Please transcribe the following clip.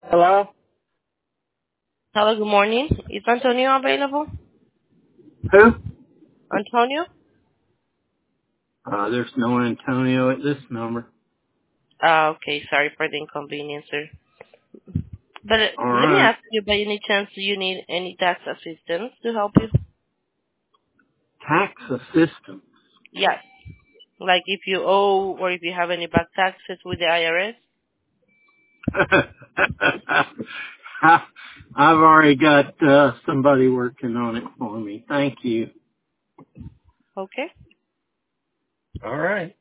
Hello? Hello, good morning. Is Antonio available? Who? Antonio? There's no Antonio at this number. Okay. Sorry for the inconvenience, sir. But All let me right. ask you, by any chance, do you need any tax assistance to help you? Tax assistance. Yes. Like if you owe or if you have any back taxes with the IRS? I've already got somebody working on it for me. Thank you. Okay. All right.